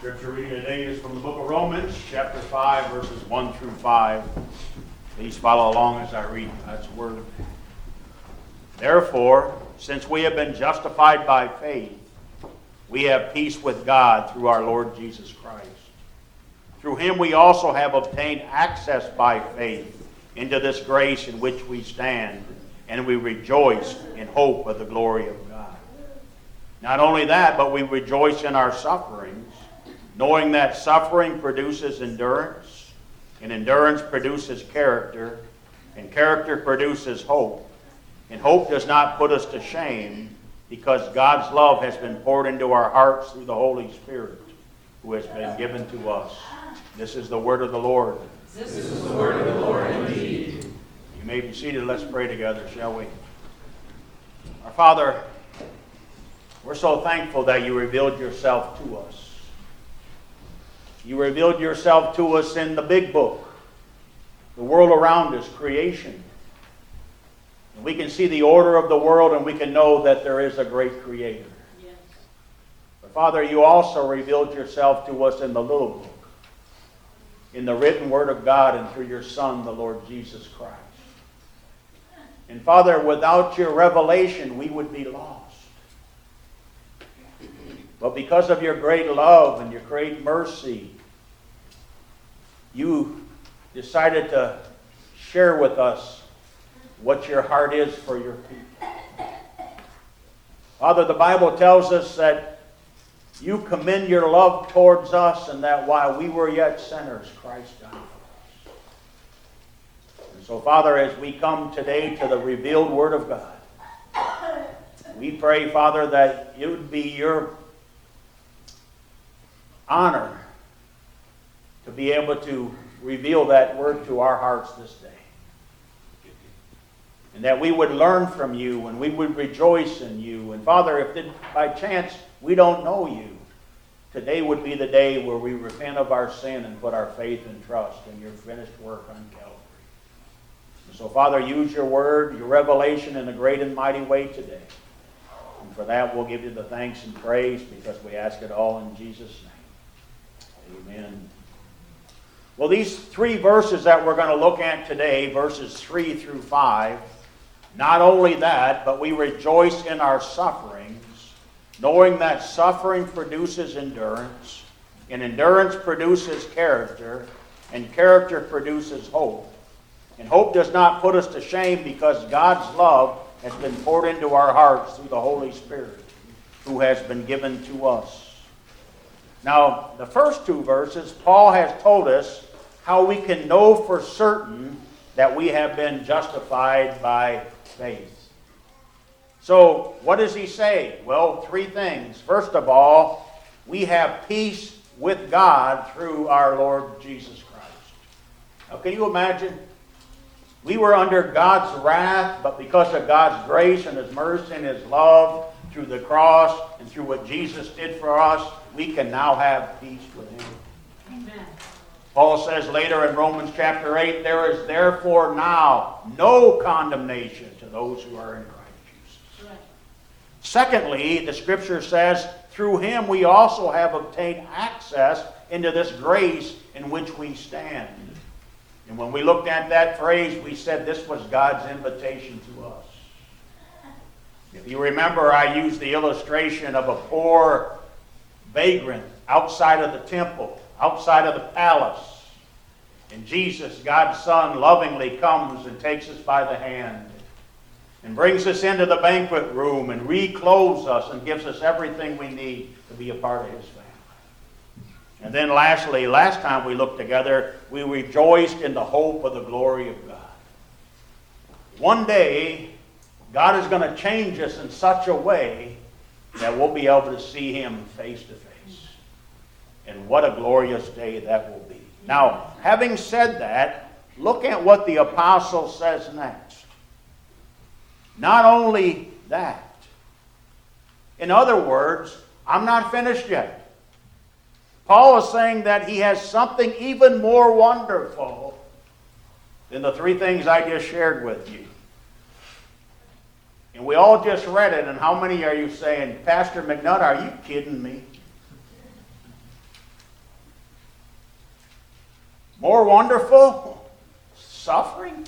Scripture reading today is from the book of Romans, chapter 5, verses 1 through 5. Please follow along as I read God's word. Therefore, since we have been justified by faith, we have peace with God through our Lord Jesus Christ. Through him we also have obtained access by faith into this grace in which we stand, and we rejoice in hope of the glory of God. Not only that, but we rejoice in our sufferings, knowing that suffering produces endurance, and endurance produces character, and character produces hope. And hope does not put us to shame, because God's love has been poured into our hearts through the Holy Spirit, who has been given to us. This is the word of the Lord. This is the word of the Lord indeed. You may be seated. Let's pray together, shall we? Our Father, we're so thankful that you revealed yourself to us. You revealed yourself to us in the big book, the world around us, creation. And we can see the order of the world, and we can know that there is a great creator. Yes. But Father, you also revealed yourself to us in the little book, in the written word of God, and through your Son, the Lord Jesus Christ. And Father, without your revelation, we would be lost. But because of your great love and your great mercy, you decided to share with us what your heart is for your people. Father, the Bible tells us that you commend your love towards us, and that while we were yet sinners, Christ died for us. And so, Father, as we come today to the revealed Word of God, we pray, Father, that it would be your honor to be able to reveal that word to our hearts this day. And that we would learn from you, and we would rejoice in you. And Father, if by chance we don't know you, today would be the day where we repent of our sin and put our faith and trust in your finished work on Calvary. And so, Father, use your word, your revelation in a great and mighty way today. And for that, we'll give you the thanks and praise, because we ask it all in Jesus' name. Amen. Well, these three verses that we're going to look at today, verses 3 through 5, not only that, but we rejoice in our sufferings, knowing that suffering produces endurance, and endurance produces character, and character produces hope. And hope does not put us to shame, because God's love has been poured into our hearts through the Holy Spirit, who has been given to us. Now, the first two verses, Paul has told us how we can know for certain that we have been justified by faith. So, what does he say? Well, three things. First of all, we have peace with God through our Lord Jesus Christ. Now, can you imagine? We were under God's wrath, but because of God's grace and his mercy and his love through the cross and through what Jesus did for us, we can now have peace with him. Amen. Paul says later in Romans chapter 8, there is therefore now no condemnation to those who are in Christ Jesus. Right. Secondly, the scripture says, through him we also have obtained access into this grace in which we stand. And when we looked at that phrase, we said this was God's invitation to us. If you remember, I used the illustration of a poor vagrant outside of the temple, outside of the palace. And Jesus, God's Son, lovingly comes and takes us by the hand and brings us into the banquet room and reclothes us and gives us everything we need to be a part of his family. And then lastly, last time we looked together, we rejoiced in the hope of the glory of God. One day, God is going to change us in such a way that we'll be able to see him face to face. And what a glorious day that will be. Now, having said that, look at what the apostle says next. Not only that. In other words, I'm not finished yet. Paul is saying that he has something even more wonderful than the three things I just shared with you. And we all just read it, and how many are you saying, Pastor McNutt, are you kidding me? more wonderful? Suffering?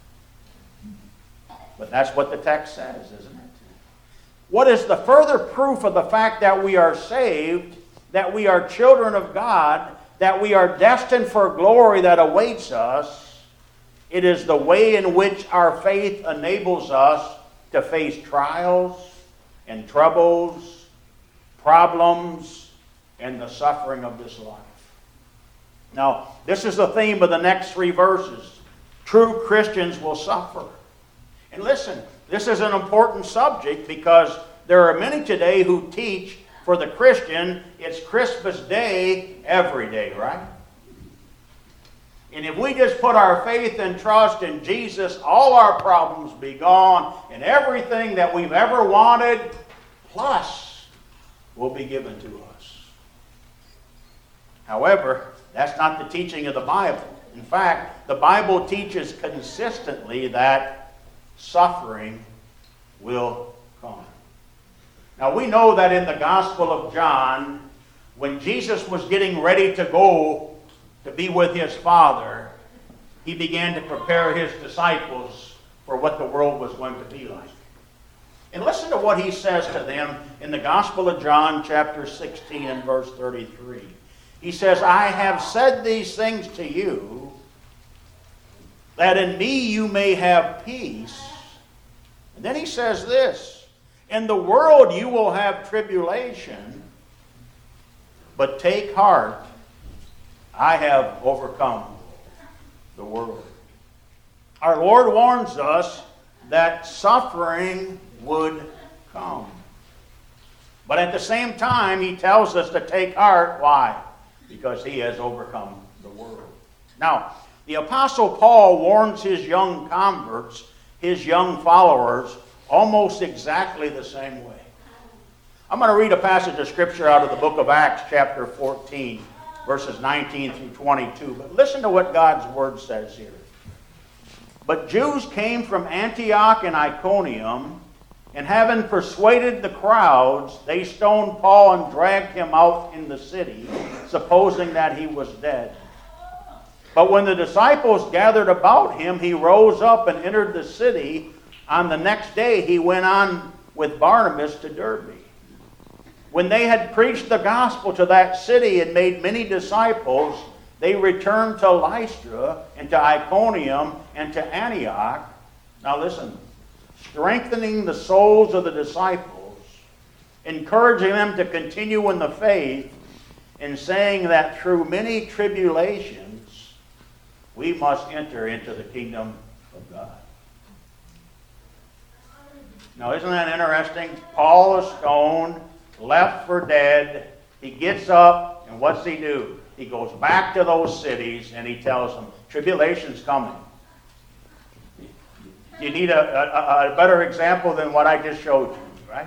But that's what the text says, isn't it? What is the further proof of the fact that we are saved, that we are children of God, that we are destined for glory that awaits us? It is the way in which our faith enables us to face trials and troubles, problems, and the suffering of this life. Now, this is the theme of the next 3 verses. True Christians will suffer. And listen, this is an important subject because there are many today who teach for the Christian it's Christmas Day every day, right? And if we just put our faith and trust in Jesus, all our problems be gone, and everything that we've ever wanted, plus, will be given to us. However, that's not the teaching of the Bible. In fact, the Bible teaches consistently that suffering will come. Now, we know that in the Gospel of John, when Jesus was getting ready to go to be with his Father, he began to prepare his disciples for what the world was going to be like. And listen to what he says to them in the Gospel of John, chapter 16 and verse 33. He says, I have said these things to you, that in me you may have peace. And then he says this, in the world you will have tribulation, but take heart, I have overcome the world. Our Lord warns us that suffering would come. But at the same time, he tells us to take heart. Why? Because he has overcome the world. Now, the Apostle Paul warns his young converts, his young followers, almost exactly the same way. I'm going to read a passage of Scripture out of the book of Acts, chapter 14, verses 19 through 22. But listen to what God's Word says here. But Jews came from Antioch and Iconium, and having persuaded the crowds, they stoned Paul and dragged him out in the city, supposing that he was dead. But when the disciples gathered about him, he rose up and entered the city. On the next day he went on with Barnabas to Derbe. When they had preached the gospel to that city and made many disciples, they returned to Lystra and to Iconium and to Antioch. Now listen, strengthening the souls of the disciples, encouraging them to continue in the faith, and saying that through many tribulations we must enter into the kingdom of God. Now isn't that interesting? Paul is stoned, left for dead. He gets up, and what's he do? He goes back to those cities, and he tells them, tribulation's coming. You need a better example than what I just showed you, right?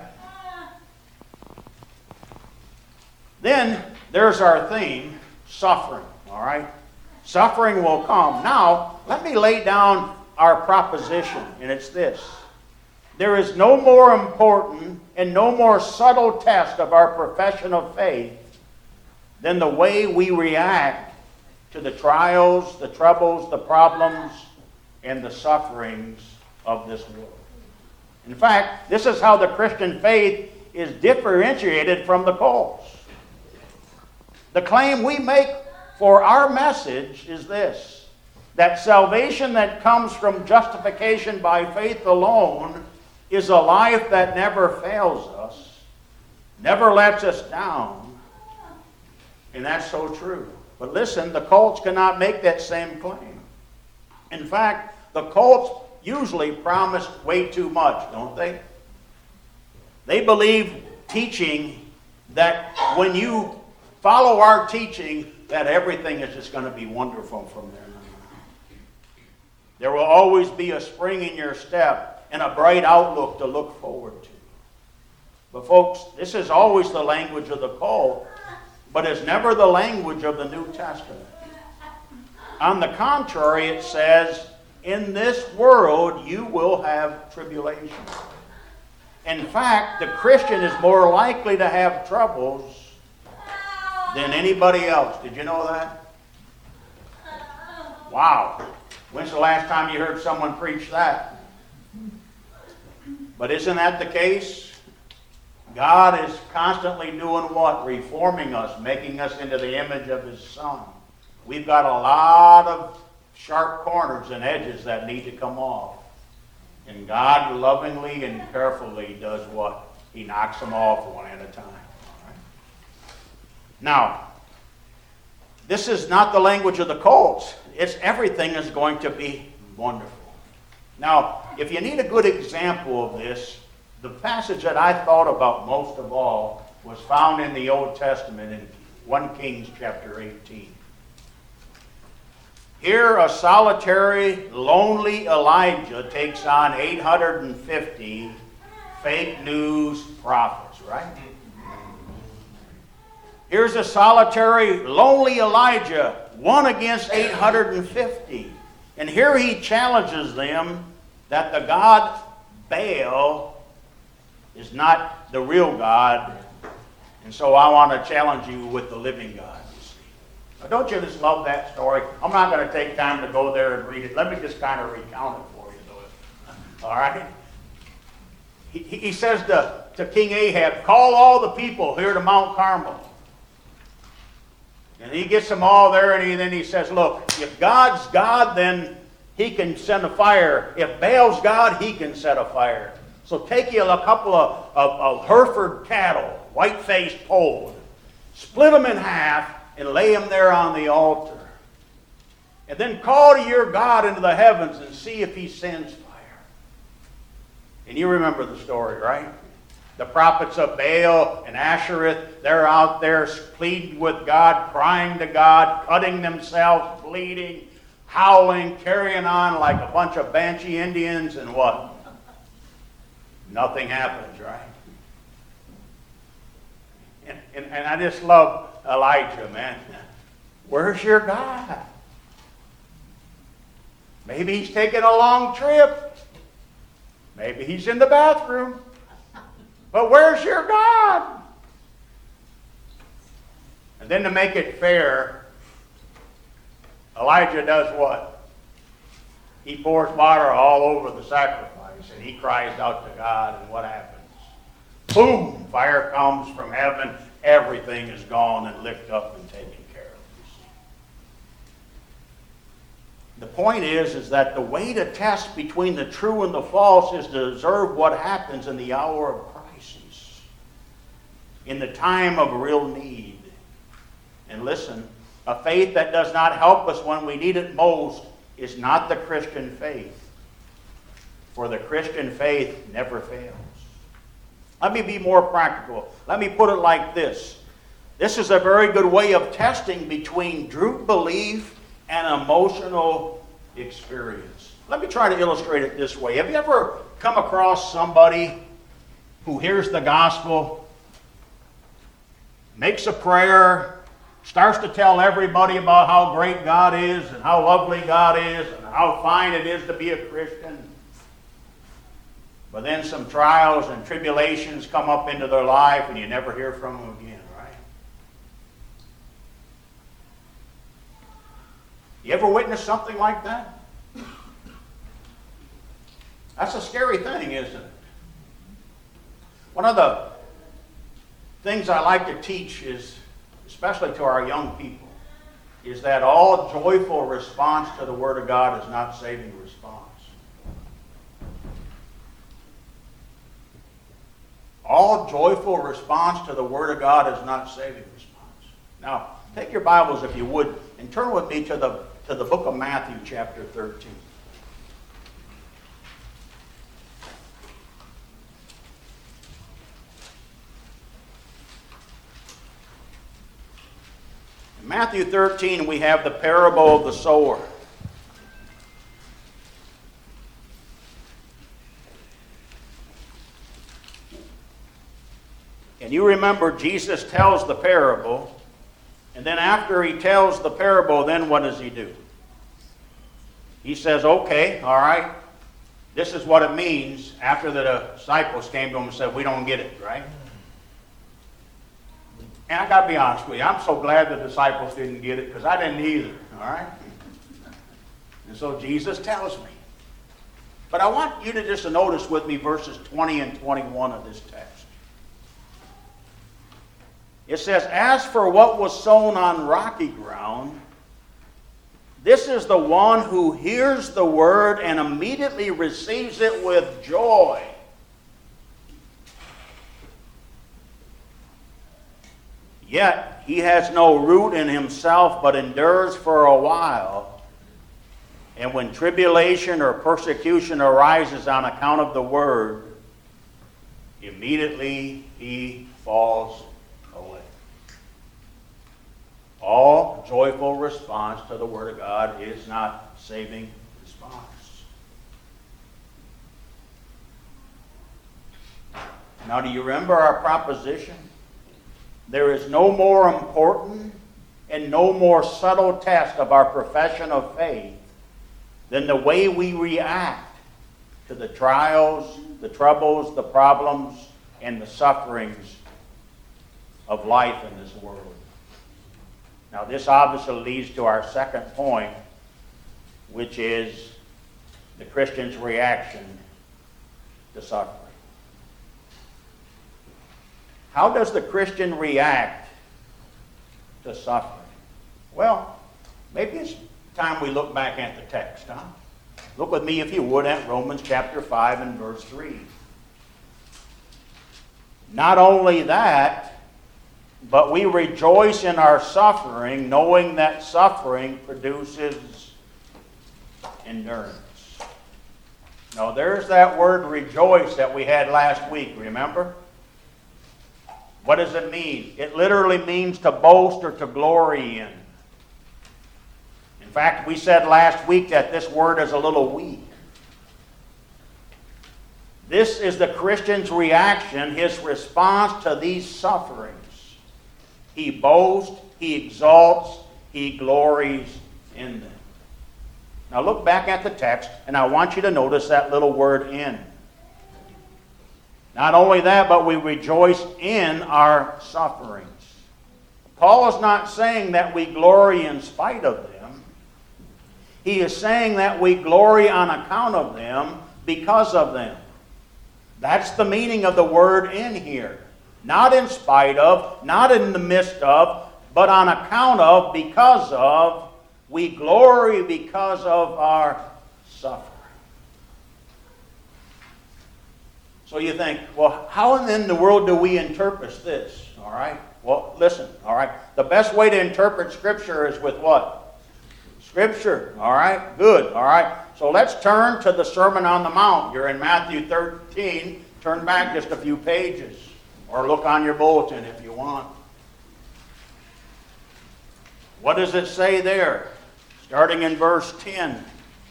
Then there's our theme, suffering, all right? Suffering will come. Now, let me lay down our proposition, and it's this. There is no more important and no more subtle test of our profession of faith than the way we react to the trials, the troubles, the problems, and the sufferings of this world. In fact, this is how the Christian faith is differentiated from the cults. The claim we make for our message is this, that salvation that comes from justification by faith alone is a life that never fails us, never lets us down, and that's so true. But listen, the cults cannot make that same claim. In fact, the cults usually promise way too much, don't they? They believe teaching that when you follow our teaching, that everything is just going to be wonderful from there. There will always be a spring in your step and a bright outlook to look forward to. But folks, this is always the language of the cult, but it's never the language of the New Testament. On the contrary, it says, in this world you will have tribulation. In fact, the Christian is more likely to have troubles than anybody else. Did you know that? Wow. When's the last time you heard someone preach that? But isn't that the case? God is constantly doing what? Reforming us, making us into the image of His Son. We've got a lot of sharp corners and edges that need to come off. And God lovingly and carefully does what? He knocks them off one at a time. All right? Now, this is not the language of the cults. It's everything is going to be wonderful. Now, if you need a good example of this, the passage that I thought about most of all was found in the Old Testament in 1 Kings chapter 18. Here, a solitary, lonely Elijah takes on 850 fake news prophets, right? Here's a solitary, lonely Elijah, one against 850. And here he challenges them that the God Baal is not the real God. And so I want to challenge you with the living God, you see. Now, don't you just love that story? I'm not going to take time to go there and read it. Let me just kind of recount it for you, though. All right? He says to King Ahab, call all the people here to Mount Carmel. And he gets them all there, and then he says, look, if God's God, then He can send a fire. If Baal's God, he can set a fire. So take you a couple of Hereford cattle, white-faced polled, split them in half, and lay them there on the altar. And then call to your God into the heavens and see if He sends fire. And you remember the story, right? The prophets of Baal and Ashereth, they're out there pleading with God, crying to God, cutting themselves, bleeding, howling, carrying on like a bunch of Banshee Indians, and what? Nothing happens, right? And I just love Elijah, man. Where's your God? Maybe he's taking a long trip. Maybe he's in the bathroom. But where's your God? And then to make it fair, Elijah does what? He pours water all over the sacrifice, and he cries out to God, and what happens? Boom! Fire comes from heaven. Everything is gone and licked up and taken care of. You see. The point is that the way to test between the true and the false is to observe what happens in the hour of crisis, in the time of real need. And listen, a faith that does not help us when we need it most is not the Christian faith. For the Christian faith never fails. Let me be more practical. Let me put it like this. This is a very good way of testing between true belief and emotional experience. Let me try to illustrate it this way. Have you ever come across somebody who hears the gospel, makes a prayer, starts to tell everybody about how great God is and how lovely God is and how fine it is to be a Christian? But then some trials and tribulations come up into their life and you never hear from them again, right? You ever witnessed something like that? That's a scary thing, isn't it? One of the things I like to teach is, especially to our young people, is that all joyful response to the Word of God is not saving response. All joyful response to the Word of God is not saving response. Now, take your Bibles, if you would, and turn with me to the book of Matthew, chapter 13. In Matthew 13, we have the parable of the sower. And you remember Jesus tells the parable, and then after he tells the parable, then what does he do? He says, okay, all right, this is what it means, after the disciples came to him and said, we don't get it, right? And I got to be honest with you, I'm so glad the disciples didn't get it, because I didn't either, all right? And so Jesus tells me. But I want you to just notice with me verses 20 and 21 of this text. It says, as for what was sown on rocky ground, this is the one who hears the word and immediately receives it with joy. Yet he has no root in himself, but endures for a while. And when tribulation or persecution arises on account of the word, immediately he falls away. All joyful response to the Word of God is not saving response. Now, do you remember our proposition? There is no more important and no more subtle test of our profession of faith than the way we react to the trials, the troubles, the problems, and the sufferings of life in this world. Now, this obviously leads to our second point, which is the Christian's reaction to suffering. How does the Christian react to suffering? Well, maybe it's time we look back at the text, huh? Look with me, if you would, at Romans chapter 5 and verse 3. Not only that, but we rejoice in our suffering, knowing that suffering produces endurance. Now, there's that word rejoice that we had last week, remember? What does it mean? It literally means to boast or to glory in. In fact, we said last week that this word is a little weak. This is the Christian's reaction, his response to these sufferings. He boasts, he exalts, he glories in them. Now look back at the text, and I want you to notice that little word in. Not only that, but we rejoice in our sufferings. Paul is not saying that we glory in spite of them. He is saying that we glory on account of them, because of them. That's the meaning of the word in here. Not in spite of, not in the midst of, but on account of, because of. We glory because of our suffering. So you think, well, how in the world do we interpret this? All right? Well, listen, all right? The best way to interpret Scripture is with what? Scripture, all right? Good, all right? So let's turn to the Sermon on the Mount. You're in Matthew 13. Turn back just a few pages. Or look on your bulletin if you want. What does it say there? Starting in verse 10.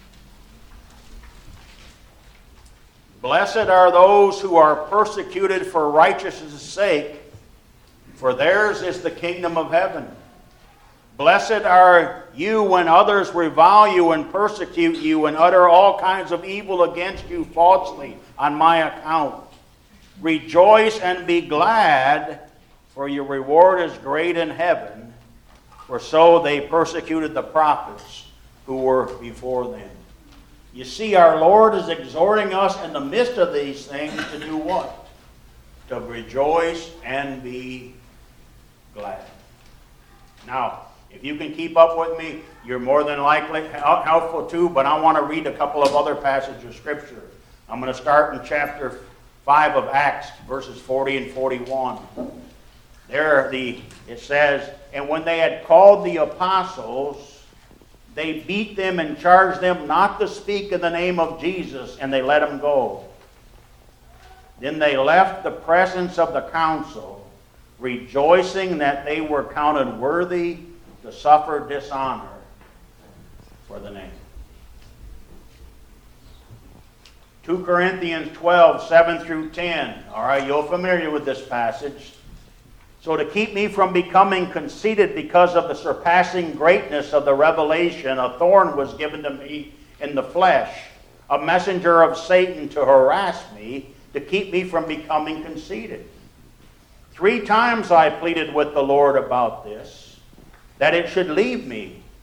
Blessed are those who are persecuted for righteousness' sake, for theirs is the kingdom of heaven. Blessed are you when others revile you and persecute you and utter all kinds of evil against you falsely on my account. Rejoice and be glad, for your reward is great in heaven, for so they persecuted the prophets who were before them. You see, our Lord is exhorting us in the midst of these things to do what? To rejoice and be glad. Now, if you can keep up with me, you're more than likely helpful too, but I want to read a couple of other passages of Scripture. I'm going to start in chapter 5 of Acts, verses 40 and 41. There it says, and when they had called the apostles, they beat them and charged them not to speak in the name of Jesus, and they let them go. Then they left the presence of the council, rejoicing that they were counted worthy to suffer dishonor for the name. 2 Corinthians 12, 7 through 10. All right, you're familiar with this passage. So to keep me from becoming conceited because of the surpassing greatness of the revelation, a thorn was given to me in the flesh, a messenger of Satan to harass me, to keep me from becoming conceited. 3 times I pleaded with the Lord about this, that it should leave me.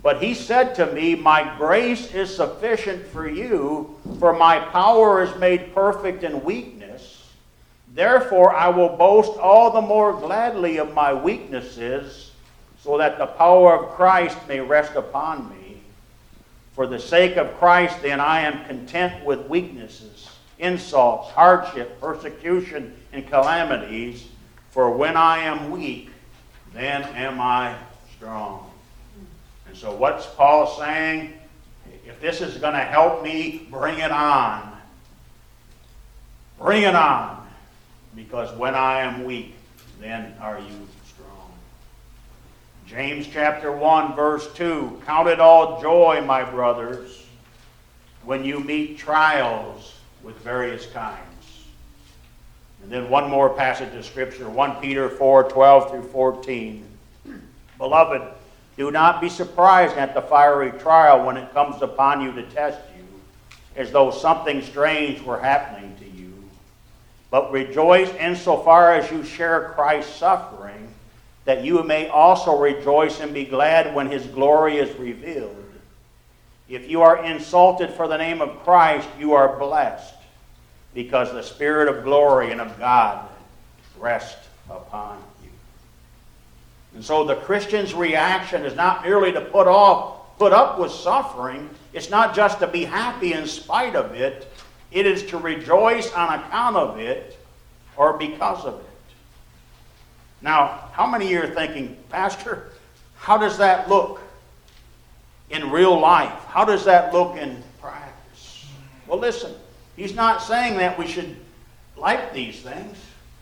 But he said to me, my grace is sufficient for you, for my power is made perfect in weakness. Therefore I will boast all the more gladly of my weaknesses, so that the power of Christ may rest upon me. For the sake of Christ, then, I am content with weaknesses, insults, hardship, persecution, and calamities. For when I am weak, then am I strong. And so what's Paul saying? If this is going to help me, bring it on. Bring it on. Because when I am weak, then are you strong. James chapter 1, verse 2. Count it all joy, my brothers, when you meet trials with various kinds. And then one more passage of Scripture, 1 Peter 4, 12 through 14. Beloved, do not be surprised at the fiery trial when it comes upon you to test you, as though something strange were happening to you. But rejoice insofar as you share Christ's suffering, that you may also rejoice and be glad when his glory is revealed. If you are insulted for the name of Christ, you are blessed, because the Spirit of glory and of God rests upon you. And so the Christian's reaction is not merely to put up with suffering. It's not just to be happy in spite of it. It is to rejoice on account of it or because of it. Now, how many of you are thinking, Pastor, how does that look in real life? How does that look in practice? Well, listen. He's not saying that we should like these things.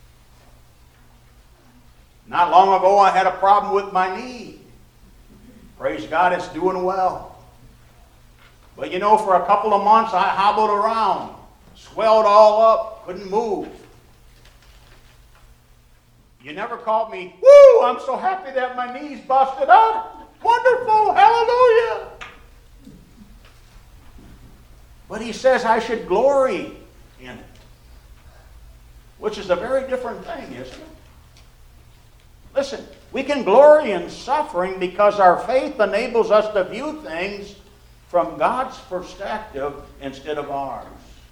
Not long ago, I had a problem with my knee. Praise God, it's doing well. But you know, for a couple of months, I hobbled around, swelled all up, couldn't move. You never called me, woo, I'm so happy that my knee's busted up. Wonderful, hallelujah. But he says I should glory in it, which is a very different thing, isn't it? Listen, we can glory in suffering because our faith enables us to view things from God's perspective instead of ours.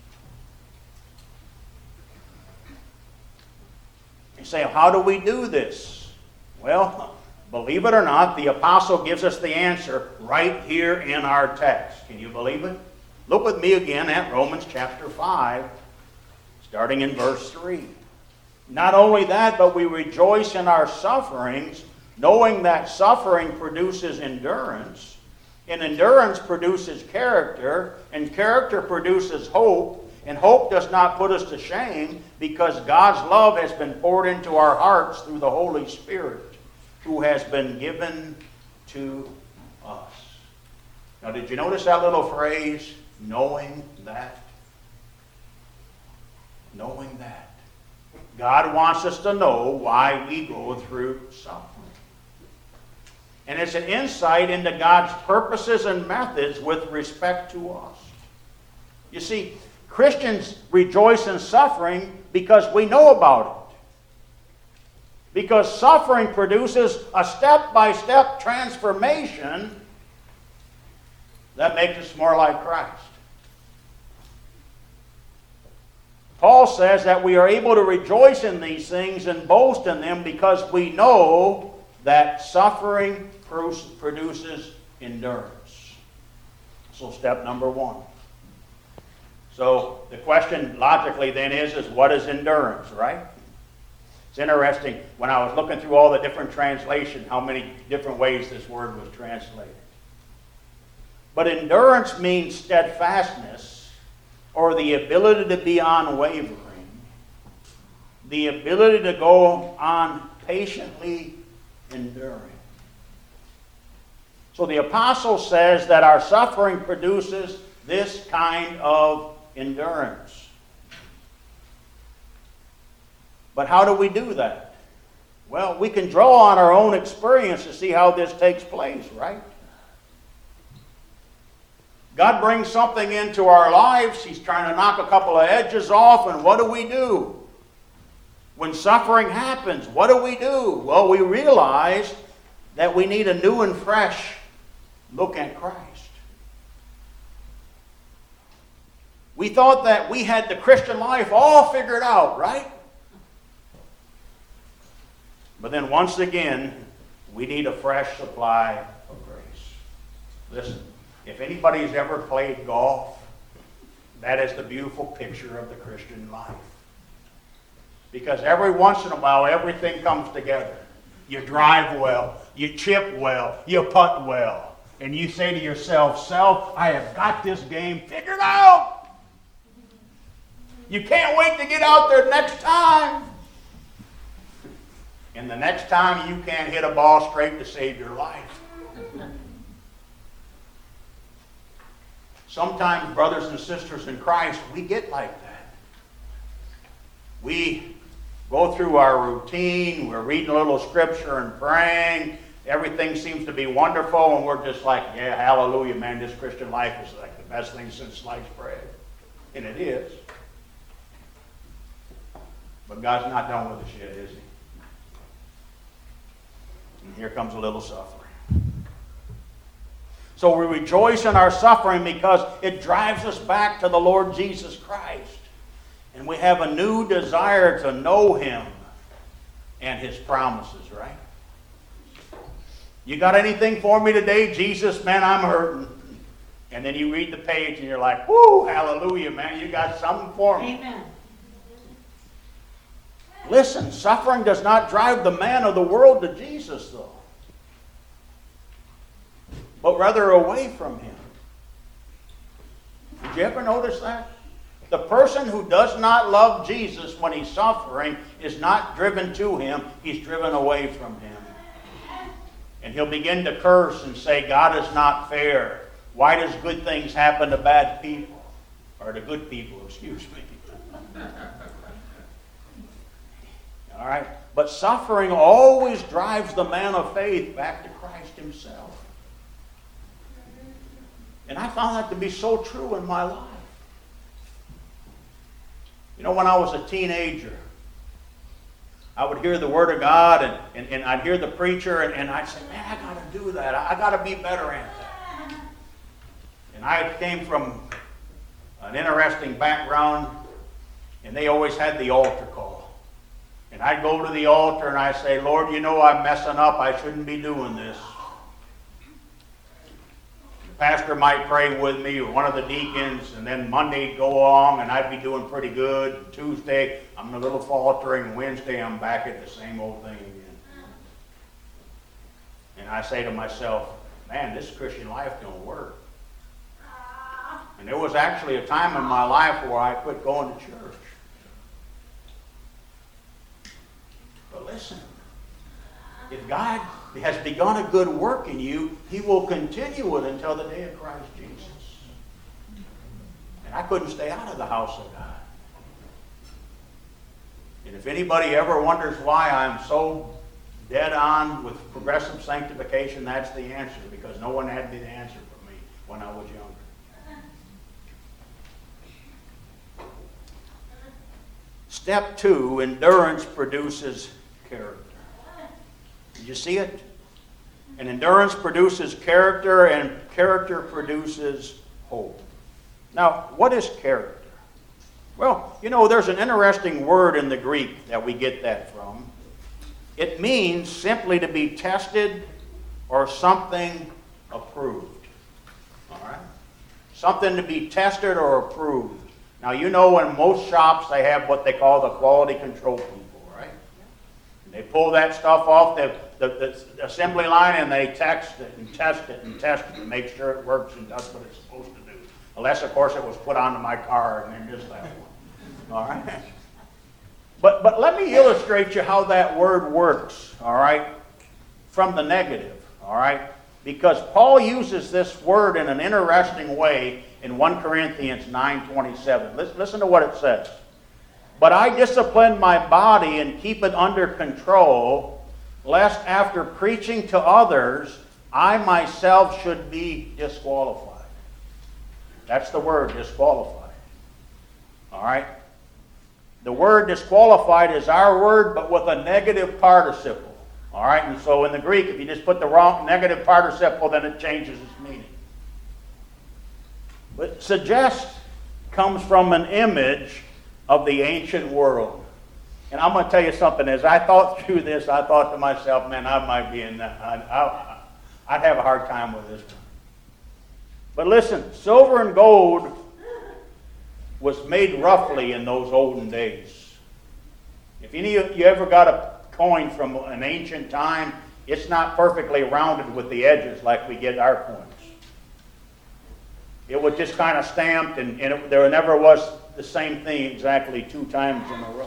You say, how do we do this? Well, believe it or not, the apostle gives us the answer right here in our text. Can you believe it? Look with me again at Romans chapter 5, starting in verse 3. Not only that, but we rejoice in our sufferings, knowing that suffering produces endurance, and endurance produces character, and character produces hope, and hope does not put us to shame, because God's love has been poured into our hearts through the Holy Spirit, who has been given to us. Now, did you notice that little phrase, knowing that? Knowing that. God wants us to know why we go through suffering. And it's an insight into God's purposes and methods with respect to us. You see, Christians rejoice in suffering because we know about it. Because suffering produces a step-by-step transformation that makes us more like Christ. Paul says that we are able to rejoice in these things and boast in them because we know that suffering produces endurance. So step number one. So the question logically then is what is endurance, right? It's interesting, when I was looking through all the different translations, how many different ways this word was translated. But endurance means steadfastness, or the ability to be unwavering, the ability to go on patiently enduring. So the apostle says that our suffering produces this kind of endurance. But how do we do that? Well, we can draw on our own experience to see how this takes place, right? God brings something into our lives. He's trying to knock a couple of edges off, and what do? When suffering happens, what do? Well, we realize that we need a new and fresh look at Christ. We thought that we had the Christian life all figured out, right? But then once again, we need a fresh supply of grace. Listen, if anybody's ever played golf, that is the beautiful picture of the Christian life. Because every once in a while, everything comes together. You drive well, you chip well, you putt well. And you say to yourself, self, I have got this game figured out. You can't wait to get out there next time. And the next time you can't hit a ball straight to save your life. Sometimes, brothers and sisters in Christ, we get like that. We go through our routine, we're reading a little scripture and praying, everything seems to be wonderful, and we're just like, yeah, hallelujah, man, this Christian life is like the best thing since sliced bread. And it is. But God's not done with us yet, is he? And here comes a little suffering. So we rejoice in our suffering because it drives us back to the Lord Jesus Christ. And we have a new desire to know him and his promises, right? You got anything for me today? Jesus, man, I'm hurting. And then you read the page and you're like, whoo, hallelujah, man, you got something for me. Amen. Listen, suffering does not drive the man of the world to Jesus, though, but rather away from him. Did you ever notice that? The person who does not love Jesus when he's suffering is not driven to him, he's driven away from him. And he'll begin to curse and say, God is not fair. Why does good things happen to bad people? Or to good people, excuse me. All right? But suffering always drives the man of faith back to Christ himself. And I found that to be so true in my life. You know, when I was a teenager, I would hear the Word of God and I'd hear the preacher and I'd say, man, I got to do that. I got to be better at that. And I came from an interesting background, and they always had the altar call. And I'd go to the altar and I'd say, Lord, you know I'm messing up. I shouldn't be doing this. The pastor might pray with me, or one of the deacons, and then Monday would go along and I'd be doing pretty good. Tuesday, I'm a little faltering. Wednesday, I'm back at the same old thing again. And I say to myself, man, this Christian life don't work. And there was actually a time in my life where I quit going to church. But listen, if God has begun a good work in you, he will continue it until the day of Christ Jesus. And I couldn't stay out of the house of God. And if anybody ever wonders why I'm so dead on with progressive sanctification, that's the answer, because no one had the answer for me when I was younger. Step 2, endurance produces character. Did you see it? And endurance produces character, and character produces hope. Now, what is character? Well, you know, there's an interesting word in the Greek that we get that from. It means simply to be tested or something approved. All right? Something to be tested or approved. Now, you know, in most shops, they have what they call the quality control people, right? And they pull that stuff off the assembly line and they test it and test it and test it to make sure it works and does what it's supposed to do. Unless, of course, it was put onto my car and then just that one. All right? But let me illustrate you how that word works, all right, from the negative, all right? Because Paul uses this word in an interesting way in 1 Corinthians 9:27. Listen to what it says. But I discipline my body and keep it under control, lest after preaching to others, I myself should be disqualified. That's the word, disqualified. All right? The word disqualified is our word, but with a negative participle. All right, and so in the Greek, if you just put the wrong negative participle, then it changes its meaning. But suggest comes from an image of the ancient world. And I'm going to tell you something. As I thought through this, I thought to myself, man, I might be in that. I'd have a hard time with this one. But listen, silver and gold was made roughly in those olden days. If any of you ever got a coin from an ancient time, it's not perfectly rounded with the edges like we get our coins. It was just kind of stamped, and there never was the same thing exactly 2 times in a row.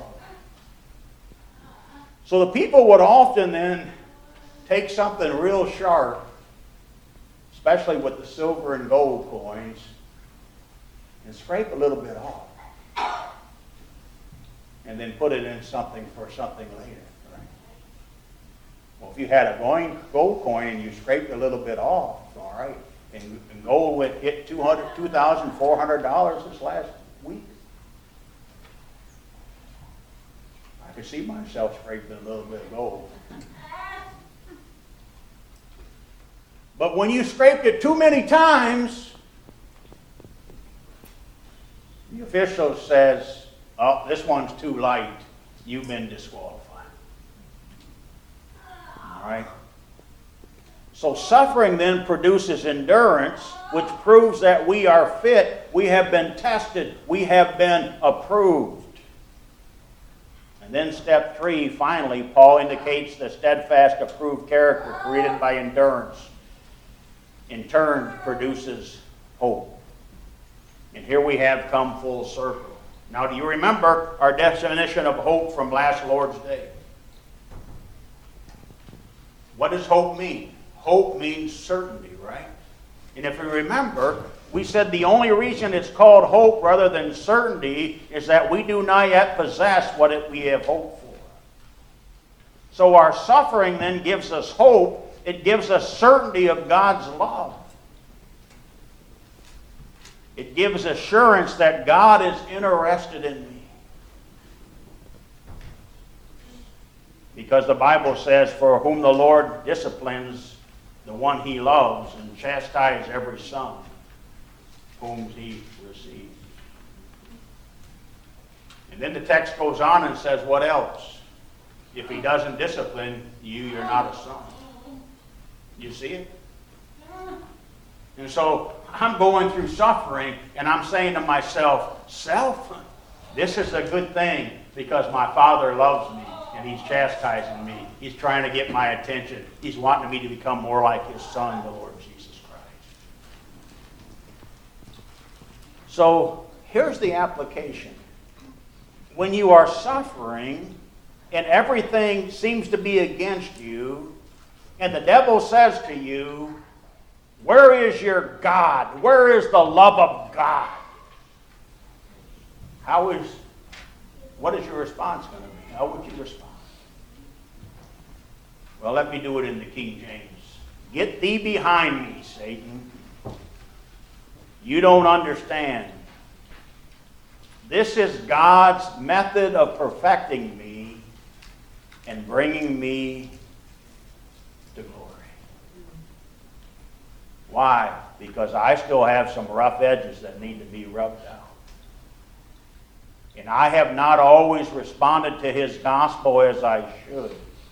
So the people would often then take something real sharp, especially with the silver and gold coins, and scrape a little bit off. And then put it in something for something later. Right? Well, if you had a gold coin and you scraped a little bit off, all right, and gold went hit $2,400 this last week. I could see myself scraping a little bit of gold. But when you scraped it too many times, the official says, oh, this one's too light. You've been disqualified. All right? So suffering then produces endurance, which proves that we are fit. We have been tested. We have been approved. And then step 3, finally, Paul indicates the steadfast, approved character created by endurance, in turn, produces hope. And here we have come full circle. Now, do you remember our definition of hope from last Lord's Day? What does hope mean? Hope means certainty, right? And if you remember, we said the only reason it's called hope rather than certainty is that we do not yet possess what we have hoped for. So our suffering then gives us hope. It gives us certainty of God's love. It gives assurance that God is interested in me. Because the Bible says, for whom the Lord disciplines, the one he loves, and chastises every son whom he receives. And then the text goes on and says, what else? If he doesn't discipline you, you're not a son. You see it? And so I'm going through suffering, and I'm saying to myself, self, this is a good thing because my Father loves me, and he's chastising me. He's trying to get my attention. He's wanting me to become more like his Son, the Lord Jesus Christ. So here's the application. When you are suffering and everything seems to be against you, and the devil says to you, where is your God? Where is the love of God? What is your response going to be? How would you respond? Well, let me do it in the King James. Get thee behind me, Satan. You don't understand. This is God's method of perfecting me and bringing me to glory. Why? Because I still have some rough edges that need to be rubbed out. And I have not always responded to his gospel as I should.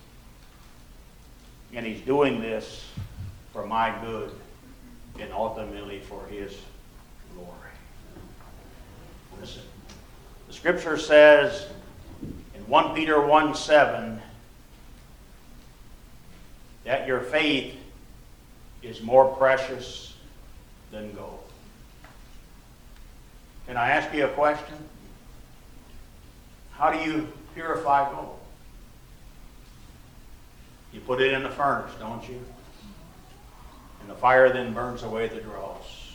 And he's doing this for my good and ultimately for his glory. Listen, the scripture says in 1 Peter 1:7 that your faith is more precious than gold. Can I ask you a question? How do you purify gold? You put it in the furnace, don't you? And the fire then burns away the dross.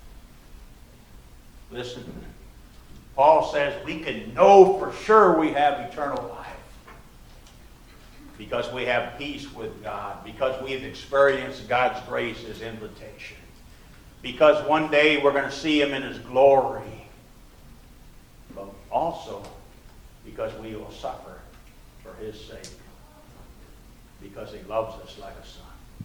Listen, Paul says we can know for sure we have eternal life because we have peace with God, because we have experienced God's grace, his invitation, because one day we're going to see him in his glory, but also because we will suffer for his sake. because he loves us like a son.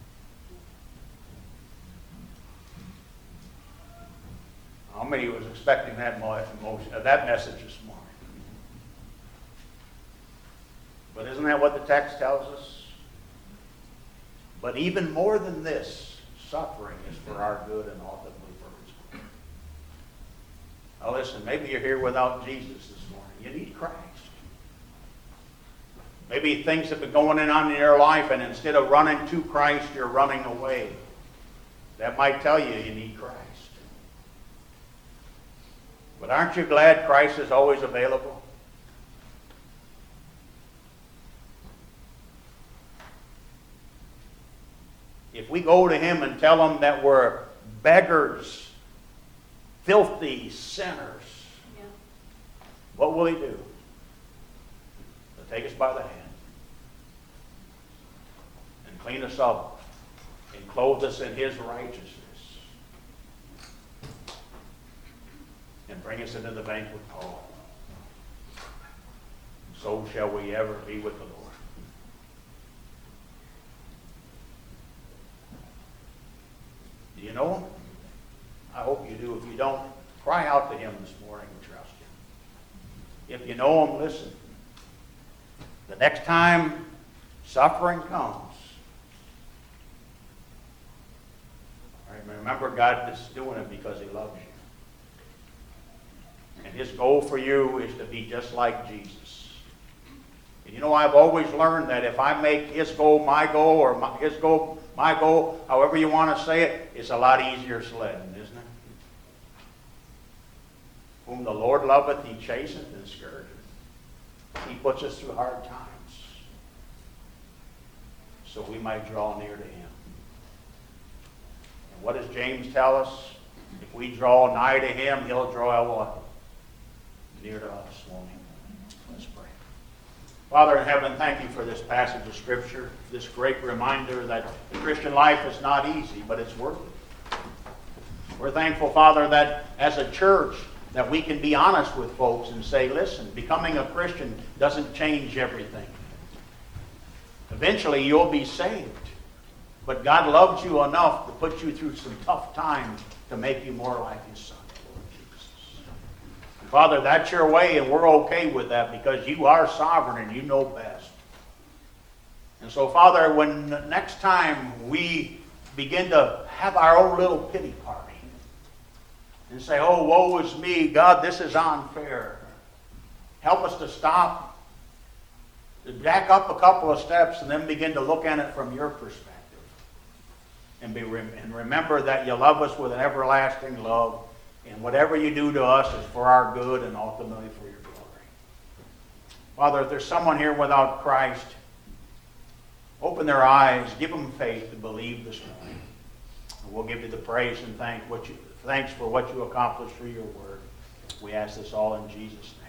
How many was expecting that that message this morning? But isn't that what the text tells us? But even more than this, suffering is for our good and ultimately for his good. Now listen, maybe you're here without Jesus this morning. You need Christ. Maybe things have been going on in your life, and instead of running to Christ, you're running away. That might tell you you need Christ. But aren't you glad Christ is always available? If we go to him and tell him that we're beggars, filthy sinners, what will he do? He'll take us by the hand and clean us up and clothe us in his righteousness and bring us into the banquet hall. So shall we ever be with the Lord. Do you know him? I hope you do. If you don't, cry out to him this morning and trust him. If you know him, listen. The next time suffering comes, remember God is doing it because he loves you. And his goal for you is to be just like Jesus. And you know, I've always learned that if I make his goal my goal, or his goal my goal, however you want to say it, it's a lot easier sledding, isn't it? Whom the Lord loveth, he chasteneth and scourgeth. He puts us through hard times so we might draw near to him. And what does James tell us? If we draw nigh to him, he'll draw what? Near to us, won't he? Let's pray. Father in heaven, thank you for this passage of Scripture, this great reminder that the Christian life is not easy, but it's worth it. We're thankful, Father, that as a church, that we can be honest with folks and say, listen, becoming a Christian doesn't change everything. Eventually, you'll be saved. But God loves you enough to put you through some tough times to make you more like his Son, Lord Jesus. And Father, that's your way, and we're okay with that because you are sovereign and you know best. And so, Father, when next time we begin to have our own little pity party and say, oh, woe is me, God, this is unfair, help us to stop, to back up a couple of steps, and then begin to look at it from your perspective. And remember that you love us with an everlasting love, and whatever you do to us is for our good and ultimately for your glory. Father, if there's someone here without Christ, open their eyes, give them faith to believe this morning. And we'll give you the praise and thanks for what you accomplished through your word. We ask this all in Jesus' name.